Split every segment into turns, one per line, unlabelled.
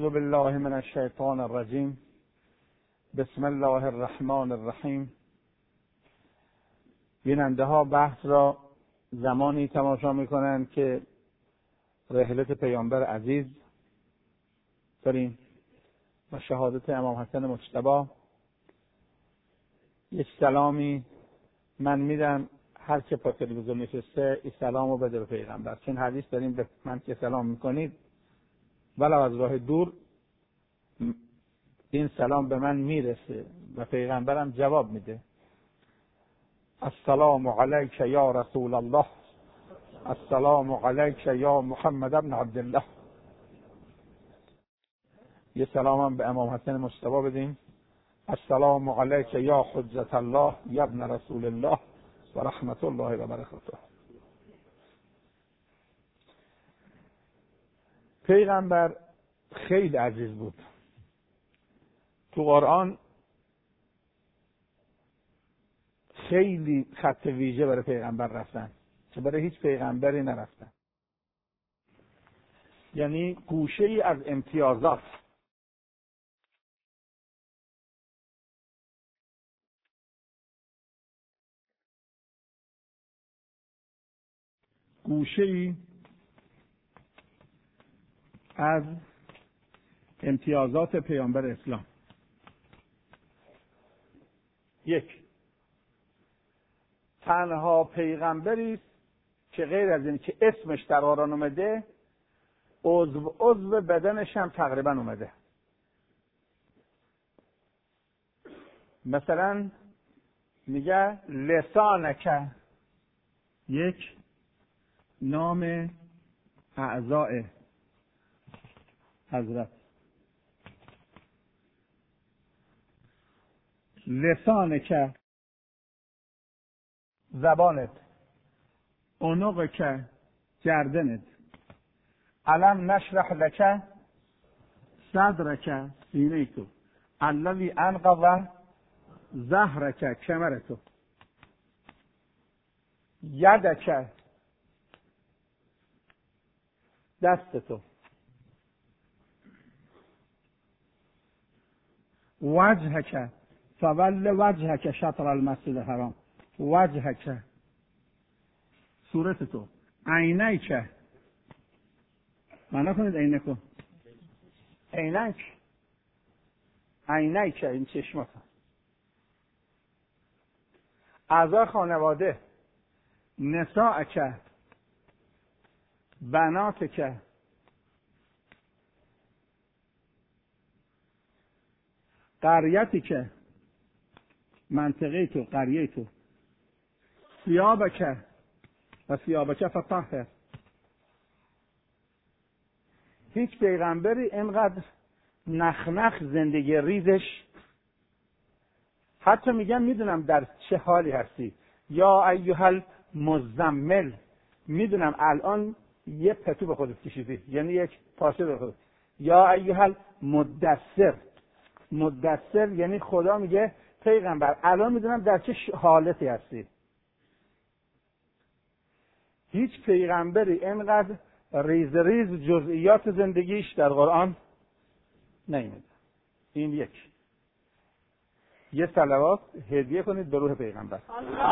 اعوذ بالله من الشیطان الرجیم. بسم الله الرحمن الرحیم. بیننده ها بحث را زمانی تماشا میکنند که رحلت پیامبر عزیز داریم و شهادت امام حسن مجتبی. یک سلامی من میدم، هر که پا تلویزیون نشسته این سلام رو بده به پیغمبر، چون حدیث داریم به من که سلام میکنید ولو از راه دور این سلام به من میرسه و پیغمبرم جواب میده. السلام علیک یا رسول الله، السلام علیک یا محمد ابن عبدالله. یه سلام هم به امام حسن مجتبی بدیم. السلام علیک یا حجت الله یا ابن رسول الله و رحمت الله و برکاته. پیغمبر خیلی عزیز بود. تو قرآن خیلی خط ویژه برای پیغمبر رفتن که برای هیچ پیغمبری نرفتن. یعنی گوشه ای از امتیازات. گوشه ای از امتیازات پیامبر اسلام. یک، تنها پیغمبری است که غیر از این که اسمش در قرآن اومده عضو بدنش هم تقریبا اومده. مثلا میگه لسانک، یک نام اعضاء حضرت. لسانک زبانت، عنقک گردنت، علم نشرح لک صدرک سینه تو، الذی انقض ظهرک کمر تو، یدک دست تو، وجهک فول وجهک شطر المسجد الحرام، وجهک صورت تو، عینیک معنا کنید عینکو، عینیک این چشمات، اعضای خانواده، نساءک بناتک، قریتی که منطقه تو، قریه تو، ثیابک و ثیابک فطهر. هیچ پیغمبری اینقدر نخنخ زندگی ریزش، حتی میگم میدونم در چه حالی هستی، یا ایها المزمل، میدونم الان یه پتو به خودت کشیدی، یعنی یک پارچه به خودت. یا ایها المدثر، مدثر یعنی خدا میگه پیغمبر الان میدونم در چه حالتی هستی. هیچ پیغمبری اینقدر ریز جزئیات زندگیش در قرآن نیامده. این یک. یه صلوات هدیه کنید به روح پیغمبر.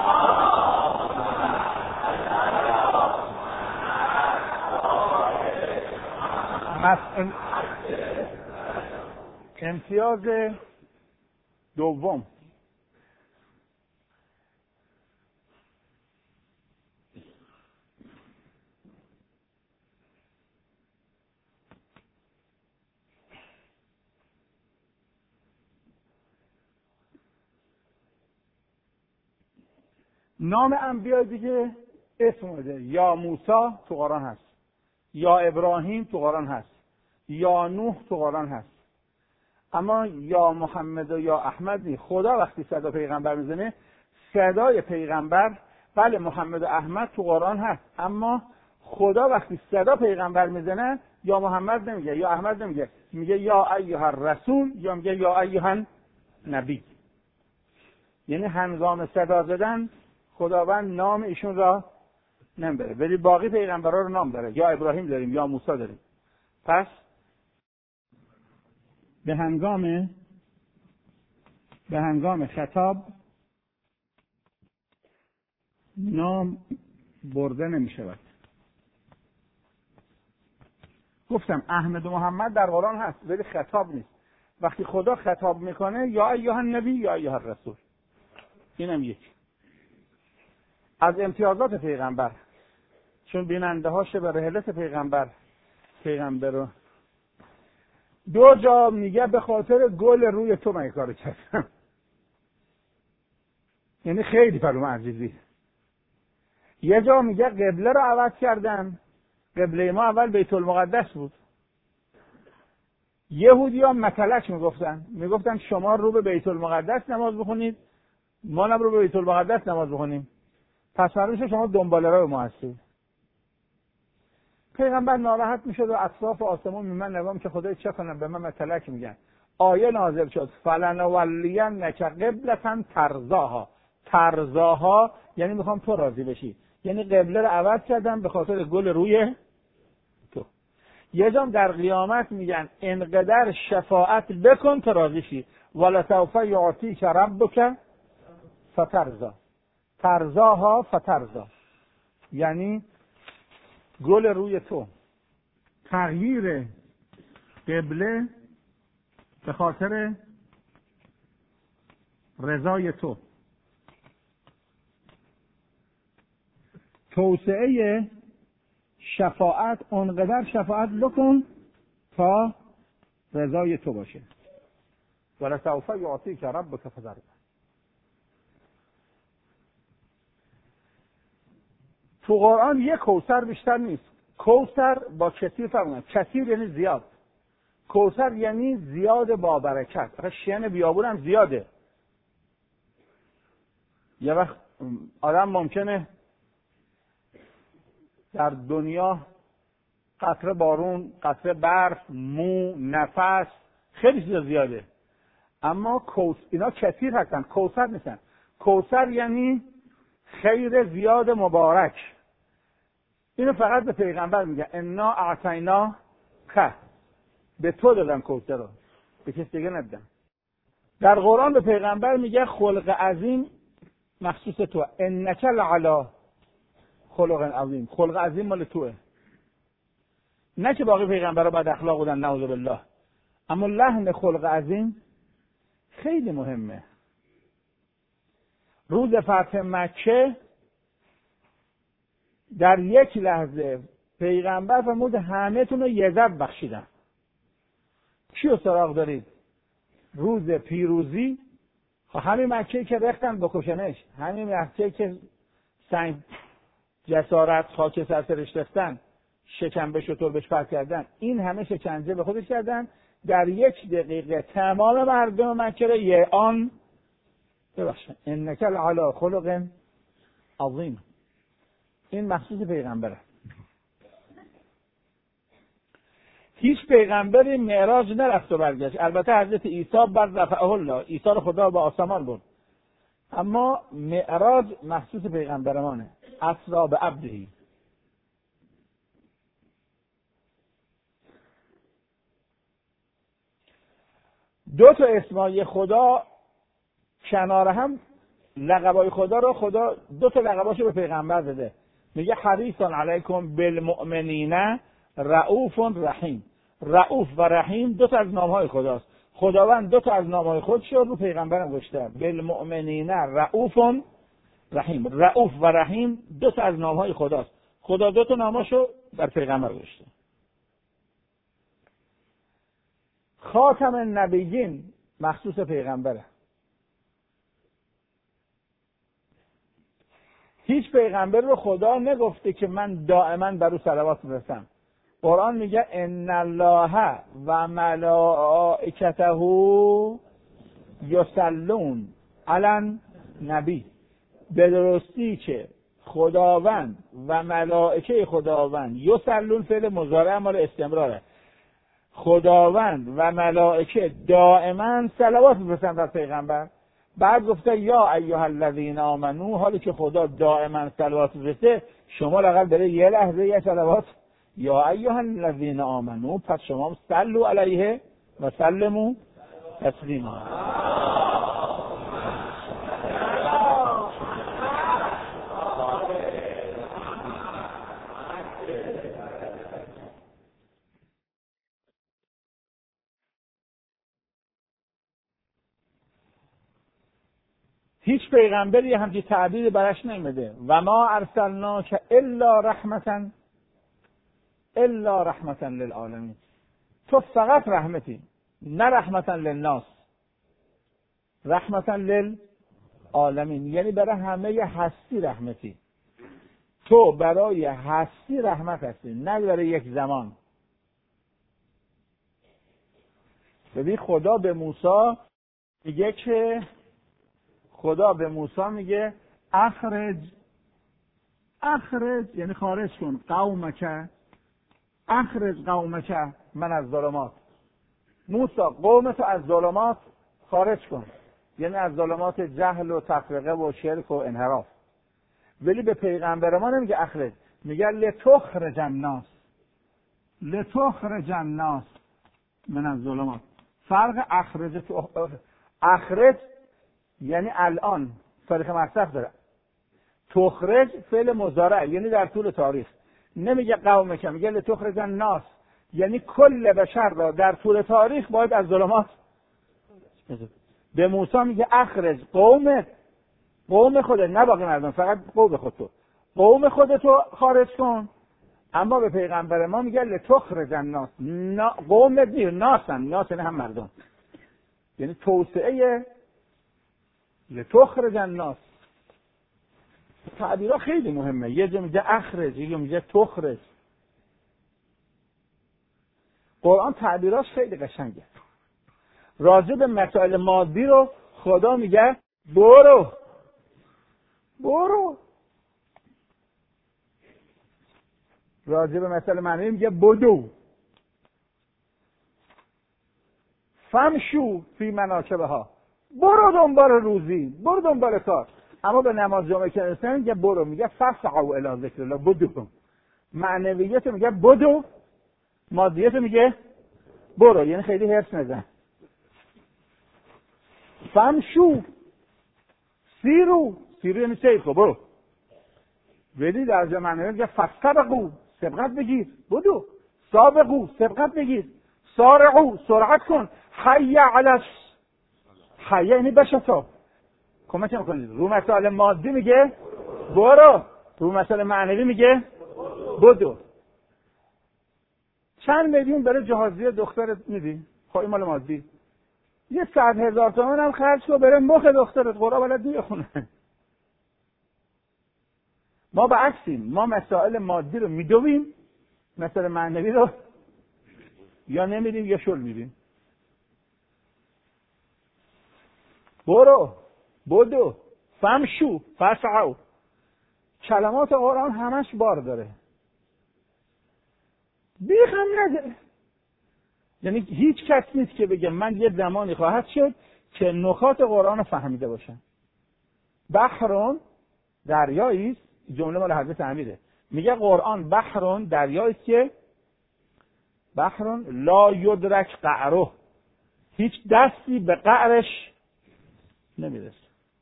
امتیاز دوم، نام انبیا دیگه اسم اومده. یا موسی تو قرآن هست، یا ابراهیم تو قرآن هست، یا نوح تو قرآن هست، اما یا محمد و یا احمد نی. خدا وقتی صدا پیغمبر میزنه صدای پیغمبر، بله محمد و احمد تو قرآن هست، اما خدا وقتی صدا پیغمبر میزنه یا محمد نمیگه یا احمد نمیگه، میگه یا ایها الرسول یا میگه یا ایها النبی. یعنی هنگام صدا زدن خداوند نام ایشون را نمیبره، ولی باقی پیغمبرها رو نام داره. یا ابراهیم داریم یا موسی داریم. پس به هنگام خطاب نام برده نمی شود. گفتم احمد و محمد در قرآن هست ولی خطاب نیست. وقتی خدا خطاب میکنه یا ایها النبی یا ایها الرسول، اینم یک از امتیازات پیغمبر، چون بیننده ها شبه رحلت پیغمبر رو دو جا میگه به خاطر گل روی تو من کارو کردم. یعنی خیلی برام عزیزی. یه جا میگه قبله رو عوض کردن، قبله ما اول بیت المقدس بود. یهودی‌ها متلک میگفتن شما رو به بیت المقدس نماز بخونید، ما هم رو به بیت المقدس نماز بخونیم، پس معلومه شما دنبال راه ما هستید. پیغمبر ناراحت میشد و اطراف آسمون میمن نگام که خدای چه کنم، به من متلک میگن. آیه نازل شد فلنولینک قبلة ترضاها، یعنی میخوام تو راضی بشی، یعنی قبله رو عوض کردم به خاطر گل روی تو. یه جام در قیامت میگن انقدر شفاعت بکن تا راضی شی، ولسوف یعطیک ربک فترضا. ترضاها فترضا یعنی گل روی تو، تغییر قبله به خاطر رضای تو، توسعه شفاعت، اونقدر شفاعت بکن تا رضای تو باشه. ولسوف یعطیک ربک فترضا. تو قرآن یک کوثر بیشتر نیست. کوثر با کثیر فرق میکنه. کثیر یعنی زیاد، کوثر یعنی زیاد با برکت. آخه شین بیابون هم زیاده. یه وقت آدم ممکنه در دنیا قطره بارون، قطره برف، مو، نفس خیلی چیزا زیاده، اما اینا کثیر هستن، کوثر نیستن. کوثر یعنی خیر زیاد مبارک. اینو فقط به پیغمبر میگه انا اعطینا که، به تو دادم کوثر رو، به کسی دیگه ندادم. در قرآن به پیغمبر میگه خلق عظیم مخصوص تو، انک لعلی خلق عظیم. خلق عظیم مال توه، نه که باقی پیغمبرها بد اخلاق بودن نعوذ بالله، اما لحن خلق عظیم خیلی مهمه. روز فتح مکه در یک لحظه پیغمبر فرمود همه تون رو یزد بخشیدم. کیو سراغ دارید؟ روز پیروزی. همین مکه که رختن بکشنش، همین مکه که سنگ جسارت خاک سرش رفتن، شکنبه شطور بهش پرت کردن، این همه شکنجه به خودش کردن. در یک دقیقه تمام مردم مکه رو یه آن ببخشن انک لعلی خلق عظیم. این مخصوص پیغمبره. هیچ پیغمبری معراج نرفت و برگشت. البته حضرت عیسی بر رفعه الله، عیسی رو خدا به آسمان برد، اما معراج مخصوص پیغمبرانه. اسری بعبده. دو تا اسمای خدا کنار هم، لقبای خدا رو خدا دو تا لقباشو به پیغمبر داده. میگه حریص علیکم بالمؤمنین رؤوف رحیم. رؤوف و رحیم دو تا از نامهای خداست. خداوند دو تا از نامهای خودش رو پیغمبر گذاشته. بالمؤمنین رؤوف رحیم. رؤوف و رحیم دو تا از نامهای خداست. خدا دو تا ناماشو بر پیغمبر گذاشته. خاتم النبیین مخصوص پیغمبره. هیچ پیغمبر رو خدا نگفته که من دائما بر او صلوات می‌فرستم. قرآن میگه ان الله و ملائکته یصلون علی النبی. به درستی که خداوند و ملائکه خداوند، یصلون فعل مضارع مال استمراره، خداوند و ملائکه دائما صلوات می‌فرستن بر پیغمبر. بعد گفته یا ایها الذین آمنو، حالی که خدا دائما صلوات می‌فرسته، شما لااقل برای یه لحظه یه صلوات یا ایها الذین آمنو، پس شما صلوا علیه و سلموا تسلیما. هیچ پیغمبری همچین تعبیر براش نمیده. و ما ارسلناک الا رحمتا للعالمین. تو فقط رحمتی، نه رحمتا للناس، رحمتا للعالمین، یعنی برای همه هستی رحمتی. تو برای هستی رحمت هستی، نه برای یک زمان. ببین خدا به موسی میگه اخرج یعنی خارج کن قومک من از ظلمات. موسی قومتو از ظلمات خارج کن، یعنی از ظلمات جهل و تفرقه و شرک و انحراف. ولی به پیغمبر ما نمیگه اخرج، میگه لتخرج الناس من از ظلمات. فرق اخرج یعنی الان تاریخ مصرف داره. تخرج فعل مضارع یعنی در طول تاریخ. نمیگه قومک، میگه لتخرج الناس، یعنی کل بشر را در طول تاریخ باید از ظلمات. به موسی میگه اخرج قوم خودت، نه باقی مردم، فقط قوم خودتو خارج کن. اما به پیغمبر ما میگه لتخرج الناس، قوم دیر ناس هم مردم، یعنی توسعه لتخرج الناس. تعبیرها خیلی مهمه. یه جا میگه اخرج، یه جا میگه تخرج. قرآن تعبیراش خیلی قشنگه. راجع به مسائل مادی رو خدا میگه برو. راجع به مسائل معنوی میگه بدو. فمشو فی مناکبها، برو دنبال روزی، برو دنبال کار. اما به نماز جمعه که رسیدن میگه برو، میگه فسعوا الی ذکر الله، بدو. معنویت میگه بدو، مادیت میگه برو، یعنی خیلی حرص نزن. فمشو، سیرو یعنی سیر کن، برو. ولی در جا معنوی میگه فسبقوا، سبقت بگیر، بدو. سابقوا، سبقت بگیر. سارعوا، سرعت کن. حی علی، حی یعنی بشتا، کمک میکنید. رو مسائل مادی میگه برو، رو مسائل معنوی میگه بدو. چند میلیون برای جهازیه دخترت میدی، خواهی مال مادی. 100,000 تومان هم خرج کن برای مخ دخترت، قرآن بلد نمیخونه. ما برعکسیم، ما مسائل مادی رو میدویم، مسائل معنوی رو یا نمیدیم یا شل میدیم. برو، بدو، فمشو، فسعوا. کلمات قرآن همش بار داره، بیخم نده. یعنی هیچ کس نیست که بگه من یه زمانی خواهد شد که نکات قرآن رو فهمیده باشم. بحرون، دریایی است. جمله مال حضرت امیره، میگه قرآن بحرون، دریایی است که بحرون لا یدرک قعره، هیچ دستی به قعرش نمیرسه.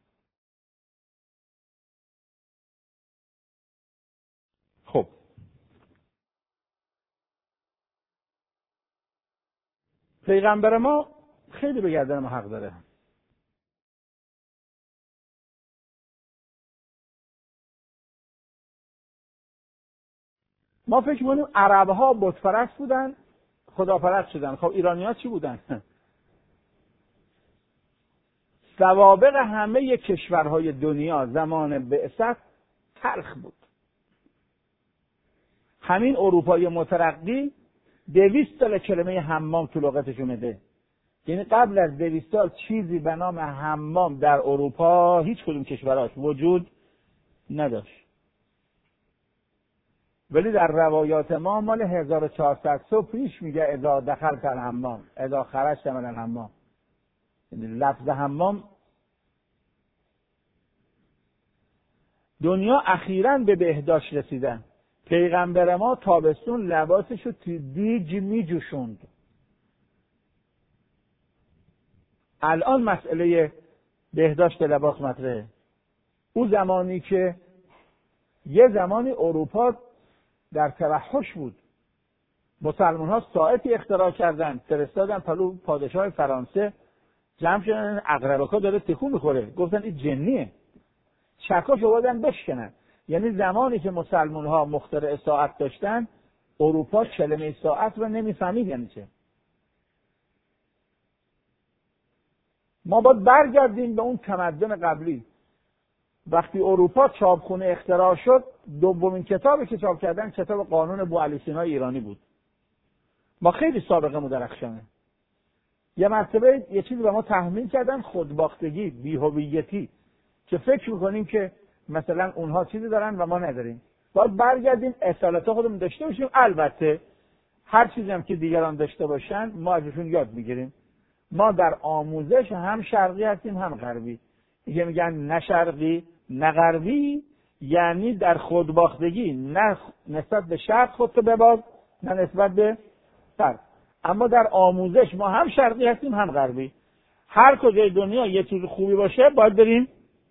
خب پیغمبر ما خیلی به گردن ما حق داره. ما فکر می‌کنیم عرب‌ها بت‌پرست بودن، خداپرست شدن. خب ایرانی‌ها چی بودن؟ سوابق همه کشورهای دنیا زمان بعثت تلخ بود. همین اروپای مترقی 200 سال کلمه حمام تو لغتش اومده. یعنی قبل از 200 سال چیزی به نام حمام در اروپا هیچ کدوم کشوراش وجود نداشت. ولی در روایات ما مال 1400 سال پیش میگه اذا دخلت الحمام اذا خرجت من الحمام. یعنی لفظ حمام دنیا اخیراً به بهداشت رسیدن. پیغمبر ما تابستون لباسشو تو دیج میجوشوند. الان مسئله بهداشت لباس مطرحه. او زمانی که یه زمانی اروپا در توحش بود، مسلمان ها ساعتی اختراع کردن، فرستادن پلو پادشاه فرانسه، جمع شدن عقربکا داره تکون میخوره، گفتن این جنیه، چکاش آوردن بشکنن. یعنی زمانی که مسلمان ها مخترع ساعت داشتن، اروپا کلمه ساعت رو نمیفهمید یعنی چه. ما باید برگردیم به اون تمدن قبلی. وقتی اروپا چاپخونه اختراع شد، دومین کتابی که چاپ کردن کتاب قانون بوعلی سینا ایرانی بود. ما خیلی سابقه درخشانه. یه مرتبه یه چیزی به ما تحمیل کردن، خودباختگی، بی‌هویتی، که فکر میکنیم که مثلا اونها چیزی دارن و ما نداریم. باید برگردیم اصالت خودمون داشته باشیم. البته هر چیزی هم که دیگران داشته باشن ما ازشون یاد میگیریم. ما در آموزش هم شرقی هستیم هم غربی. دیگه میگن نه شرقی نه غربی، یعنی در خودباختگی نه نسبت به شرق خودتو بباز نه نسبت به غرب. اما در آموزش ما هم شرقی هستیم هم غربی. هر کجای دنیا یه چیز خوبی باشه باید بریم.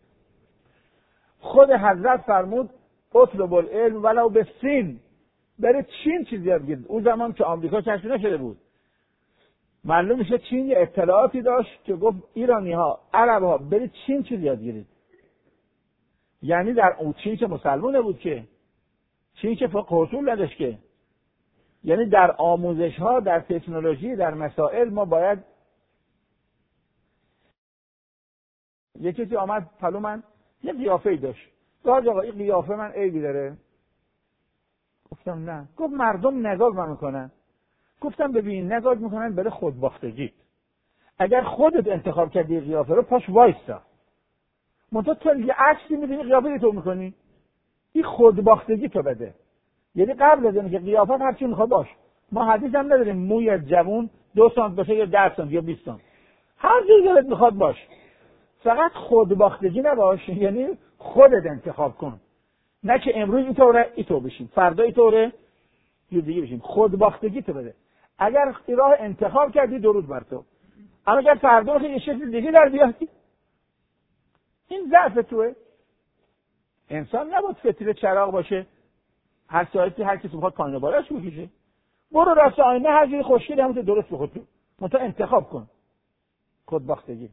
خود حضرت فرمود اطلب العلم ولو بالصین، بره چین چیز یاد گیرید. اون زمان که آمریکا کشف نشده بود، معلوم میشه چین یه اطلاعاتی داشت که گفت ایرانی ها، عرب ها، برید چین چیز یاد گیرید. یعنی در اون چین که مسلمونه بود، که چین که فقه اصول نداشت که. یعنی در آموزش ها، در تکنولوژی، در مسائل ما باید. یکی که آمد پلو من یه قیافه‌ای داشت، گفت آقا این قیافه من عیبی داره؟ گفتم نه. گفت مردم نگاه من میکنن. گفتم ببین نگاه میکنن برای خودباختگی. اگر خودت انتخاب کردی قیافه رو، پاش وایستا. منتها تو یه عکسی میبینی قیافه تو میکنی، این خودباختگی تو بده. یعنی قبل از اینکه قیافت هر چی میخواد باش. ما حدیث هم نداریم موی جوون 2 سانت باشه یا 10 سانت یا 20 سانت، هر جوری دلت میخواد باش. فقط خودباختگی نباش، یعنی خودت انتخاب کن. نه که امروز اینطوره اینطور بشیم، فردا اینطوره یه دیگه بشیم. خودباختگی تو بده. اگر راه انتخاب کردی درود بر تو، اما اگر فردا یه شکل دیگه در بیاری، این ضعف توه. انسان نباید فتیله چراغ باشه، هر ساعتی هر کسی بخواد پایین بالاش بکشه. برو راست آینه، هر جوری خوشگلی همون درست بخود تو، منتها انتخاب کن. خودباختگی.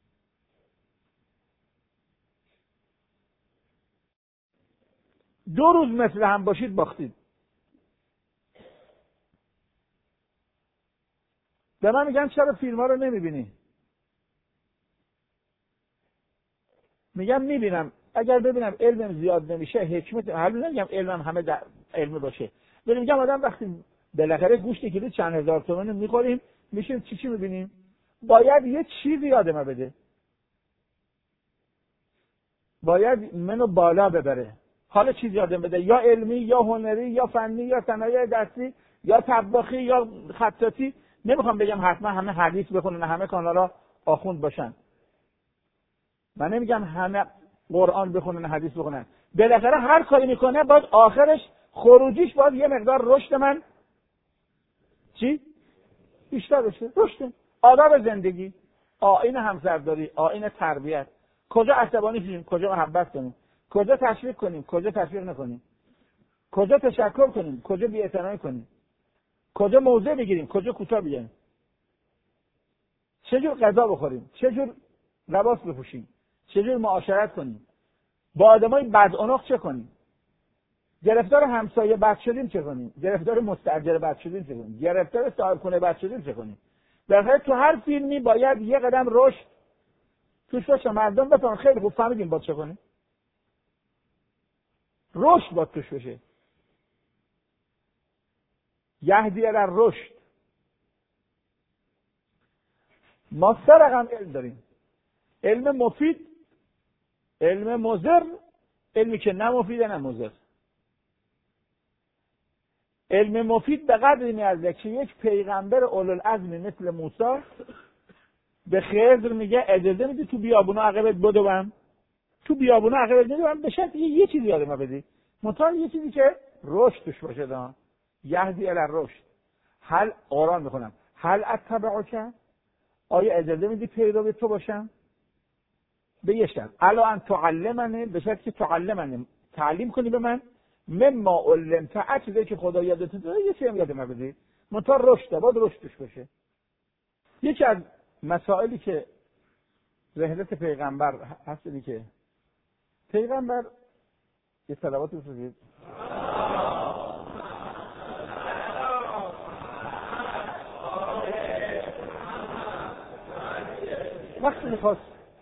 دو روز مثل هم باشید باختید. به من میگن چرا فیلم ها رو نمیبینی؟ میگم میبینم. اگر ببینم علمم زیاد نمیشه، حکمت حالا نمیگم علمم همه در علم باشه، ولی میگم آدم وقتی بالاخره گوشت کیلو چند هزار تومان میخوریم، میشیم چی میبینیم؟ باید یه چیزی یادم بده، باید منو بالا ببره. حالا چیز یادم بده، یا علمی یا هنری یا فنی یا صنایع دستی یا طباخی یا خطاطی. نمیخوام بگم حتما همه حدیث بخونن، همه کانالا آخوند باشن. من نمیگم همه قرآن بخونن، حدیث بخونن. بالاخره هر کاری میکنه باید آخرش خروجیش باید یه مقدار رشد من چی؟ بیشتر بشه. رشد آداب زندگی، آیین همسرداری، آیین تربیت. کجا عصبانی شیم، کجا محبت کنیم، کجا تشویق کنیم، کجا تشویق نکنیم، کجا تشکر کنیم، کجا بی‌اعتنایی کنیم، کجا موضع بگیریم، کجا کوتاه بیایم، چجور غذا بخوریم، چجور لباس بپوشیم، چجور معاشرت کنیم، با آدمای بدعنق چه کنیم، گرفتار همسایه بد شدیم چه کنیم، گرفتار مستاجر بد شدیم چه کنیم، گرفتار صاحب خونه بد شدیم چه کنیم. در حقیقت تو هر فیلمی باید یه قدم رشد توش باشه، مردم بفهمن خیلی خوب فهمیدیم باید چه کنیم. رشد باید توش بشه. یهدی در رشد. ما 3 رقم علم داریم: علم مفید، علم مضر، علمی که نه مفیده نه مضر. علم مفید به قدری میارزه که یک پیغمبر اولوالعزمی مثل موسی به خضر میگه اجازه میدی تو بیابونا عقبت بدوم، تو بیابونا عقبت بدوم، به شرط یه چیزی یادم بدی، منتها یه چیزی که رشد توش باشه. دا یهدی الی الرشد. هل قرآن میخونم هل اتبعک آیا اجازه میدی پیرو تو باشم؟ به یه شرط، الا ان تعلمنه، به شرط که تعلمنه، تعلیم کنی به من مما علمت، چیزی که خدا یادت داده یه چیزی هم یاد من بدی، منتها رشد باید رشدش بشه. یکی از مسائلی که رحلت پیغمبر هست اینه که پیغمبر یه صلواتی بفرستید وقتی میخواست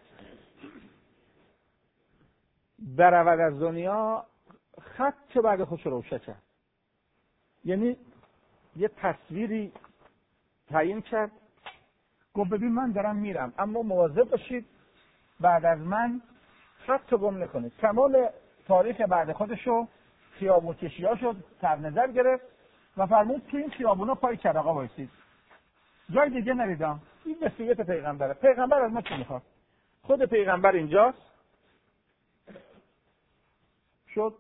برود از دنیا خط بعد خودش روشن کرد، یعنی یه تصویری تعیین کرد، گفت ببین من دارم میرم اما مواظب باشید بعد از من خط گم نکنید. تمام تاریخ بعد خودشو خیابون کشیاشو در نظر گرفت و فرمود که این خیابونا پای چراغا وایسید، جای دیگه نریدم. این وصیت پیغمبره. پیغمبر از ما چی میخواد؟ خود پیغمبر اینجاست شد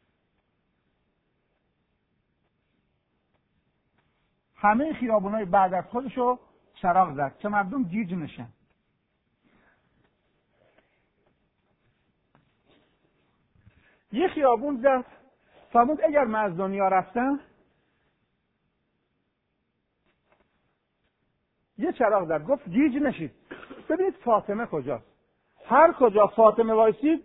همه خیابونای بعد از خودشو چراغ زد که مردم گیج نشن. یه خیابون زد فرمود اگر من از دنیا رفتم یه چراغ زد، گفت گیج نشید، ببینید فاطمه کجاست. هر کجا فاطمه وایسید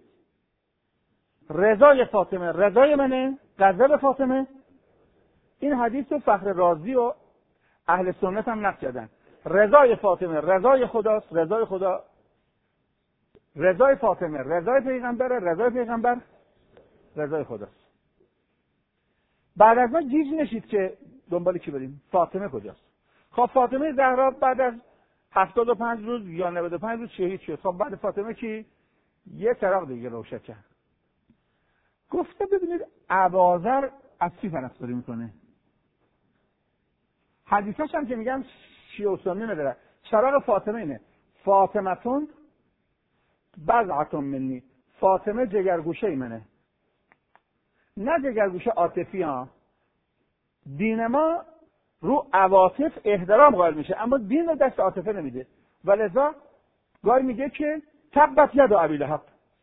رضای فاطمه رضای منه، غضب فاطمه. این حدیث رو فخر رازی و اهل سنت هم نقل کردن. رضای فاطمه رضای خداست، رضای خدا رضای فاطمه رضای پیغمبره، رضای پیغمبر رضای خداست. بعد از ما گیج نشید که دنبال کی بریم، فاطمه کجاست. خب فاطمه زهرا بعد از 75 روز یا 95 روز شهید شد. خب بعد فاطمه کی؟ یه چراغ دیگه روشن کرد. گفته ببینید ابوذر از چی پرستاری میکنه. حدیثاش هم که میگن شیعه و سنی نداره. چراغ فاطمه اینه، فاطمتون بضعتون منی، فاطمه جگرگوشه منه، نه جگرگوشه عاطفی ها. دین ما رو عواطف احترام قائل میشه اما دین رو دست عاطفه نمیده، ولذا گاهی میگه که تبت ید ابی لهب.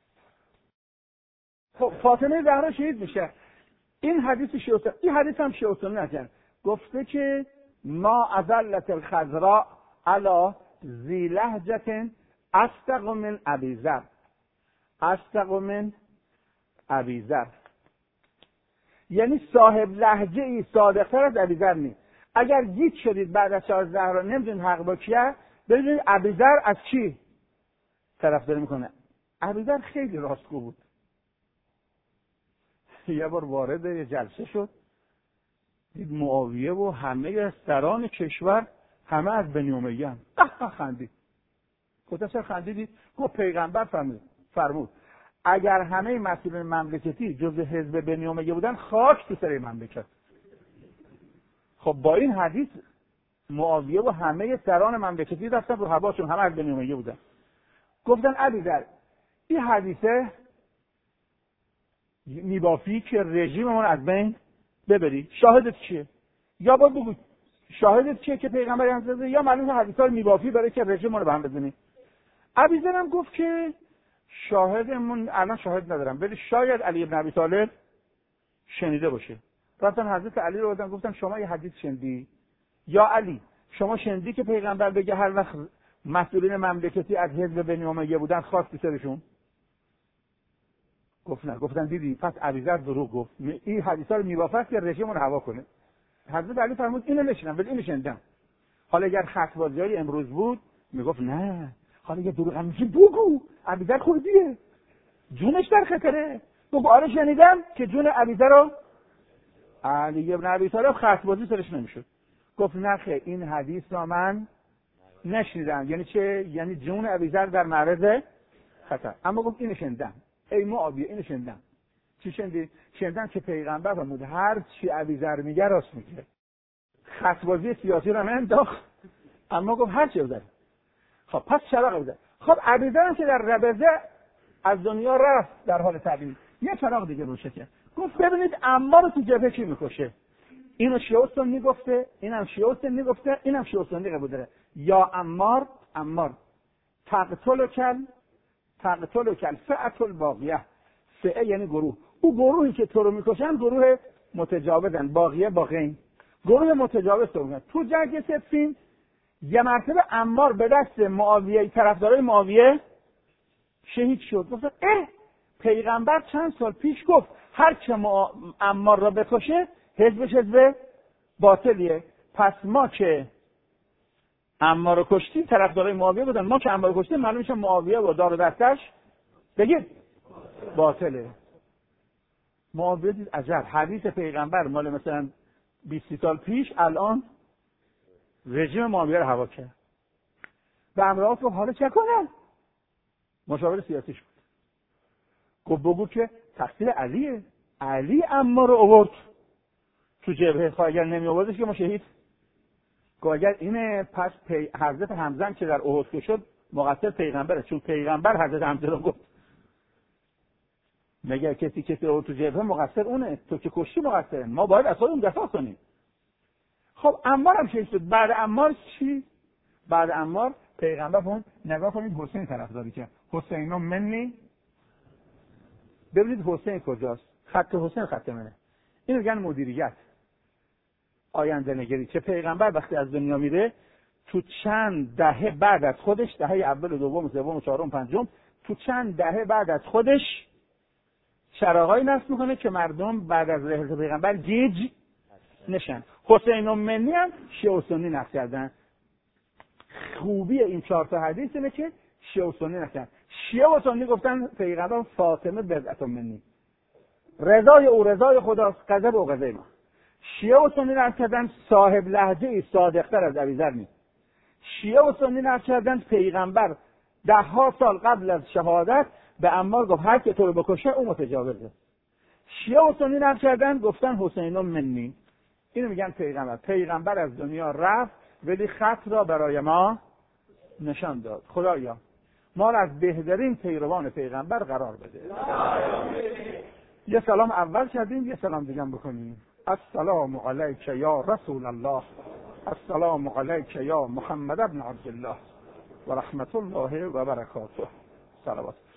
خب فاطمه زهرا شهید میشه. این حدیث شیعه، این حدیث هم شیعه سنی نکرد، گفته که ما اذلت الخضراء علی ذی لهجة اصدق من ابی ذر، اصدق من ابی ذر، یعنی صاحب لهجه ای صادقتر از ابی ذر نیست. اگر گیج شدید بعد از شاه زهرا نمیدونید حق با کیه، ببینید ابی ذر از کی طرفداری میکنه. ابی ذر خیلی راستگو بود. یه بار وارد یه جلسه شد، دید معاویه و همه سران کشور همه از بنی امیه خندید. گفت چرا خندیدید؟ گفت پیغمبر فرمود اگر همه مسئولین مملکتی جزء حزب بنی امیه بودن خاک تو سر مملکت. خب با این حدیث معاویه و همه سران مملکتی رفتن رو هواشون همه از بنی امیه بودن. گفتن ابوذر این حدیثه میبافی که رژیممون از بین ببری، شاهدت کیه؟ یا باید بگو شاهدت کیه که پیغمبر هم زده، یا معلومه حدیثا رو میبافی برای که رژیممون رو به هم بزنی. ابوذر هم گفت که شاهدمون الان شاهد ندارم ولی شاید علی ابن ابی طالب شنیده باشه. رفتن حضرت علی رو بردن گفتن شما یه حدیث شنیدی؟ یا علی شما شنیدی که پیغمبر بگه هر وقت مسئولین مملکتی از حزب بنی امیه بودن خواست سرشون؟ گفت نه. گفتن دیدی پس ابوذر دروغ گفت، این حدیثا رو میوافق که رژیم رو هوا کنه. حضرت علی فرمود اینو نشینم ولی اینو شنیدم. حالا اگر خطبازیای امروز بود میگفت نه، حالا اگه دروغ هم میگی بگو، ابوذر خودیه جونش در خطره. گفت آره شنیدم که جون ابوذر رو علی ابن ابی طالب خطبازی سرش نمیشد. گفت نه خیر این حدیث رو من نشنیدم. یعنی چه؟ یعنی جون ابوذر در معرض خطر. اما گفت اینو شنیدم. ای معاویه اینو شنیدم. چی شنیدی؟ شنیدم که پیغمبر فرمود هر چی ابوذر میگه راست میگه. خطبازی سیاسی رو انداخت اما گفت هر چی ابوذر. خب پس چراغ ابوذر. خب ابوذر هم که در ربضه از دنیا رفت در حال تعبیر، یه چراغ دیگه روشن کرد. گفت ببینید عمار رو تو جبهه کی میکشه. اینو شیعه سنی گفته، اینم شیعه سنی گفته، اینم شیعه سنی قبول داره. یا عمار عمار تقتل کل فئة الباقیه. فئه یعنی گروه. او گروهی که تو رو میکشن گروه متجاوزن. باقیه باقین گروه متجاوز تو میکشن. تو جنگ صفین یه مرتبه عمار به دست معاویه، طرفدارای معاویه شهید شد. مثلا پیغمبر چند سال پیش گفت هر که عمار را بکشه حزبش حزب باطلیه. پس ما که عمار رو کشتیم طرفدارای معاویه بودن، ما که عمار رو کشتیم معلوم میشه معاویه و دار و دستش بگید باطله. معاویه دید عجب، حدیث پیغمبر مال مثلا 20 سال پیش الان رژیم معاویه رو هوا کرد. و امراه رو حالا چه کنه؟ مشاور سیاسیش بود. گفت بگو که تقصیر علیه. علی عمار رو آورد تو جبهه، خواهی اگر نمی آوردش که ما شهید. گفت اگر اینه پس حضرت حمزه که در احد که شد مقصر پیغمبره، چون پیغمبر حضرت حمزه رو گفت. مگر کسی رو تو جبهه مقصر اونه، تو که کشتی مقصره، ما باید از خودمون دفاع کنیم. خب عمار هم شهید شد. بعد عمار چی؟ بعد عمار پیغمبر فرمود نگاه کنید حسین طرفداری کرد. حسین منی، ببینید حسین کجاست؟ خط حسین خط منه. اینو میگن مدیریت، آینده نگری. چه پیغمبر وقتی از دنیا میره تو چند دهه بعد از خودش، دهه اول و دوم سوم و چهارم پنجم، تو چند دهه بعد از خودش چراغایی نصب میکنه که مردم بعد از رحلت پیغمبر گیج نشن. حسین و منی هم شیعه و سنی نقش کردن. خوبی این 4 تا حدیث اینه که شیعه و سنی نقش کردن. شیعه و سنی گفتن پیغمبر فاطمه بضعة منی، رضای او رضای خداست، غضب او غضب ما. شیعه و سنی نقش کردن صاحب لهجه ای صادق‌تر از ابوذر نیست. شیعه و سنی نقش کردن پیغمبر 10 سال قبل از شهادت به عمار گفت هر که تو رو بکشه او متجاوزه. شیعه و سنی نقش کردن گفتن حسین منی. اینو میگن پیغمبر از دنیا رفت ولی خط را برای ما نشان داد. خدایا ما را از بهترین پیروان پیغمبر قرار بده. یه سلام اول کردیم، یه سلام دیگه بکنیم. السلام علیک یا رسول الله، السلام علیک یا محمد ابن عبدالله و رحمت الله و برکاته. صلوات.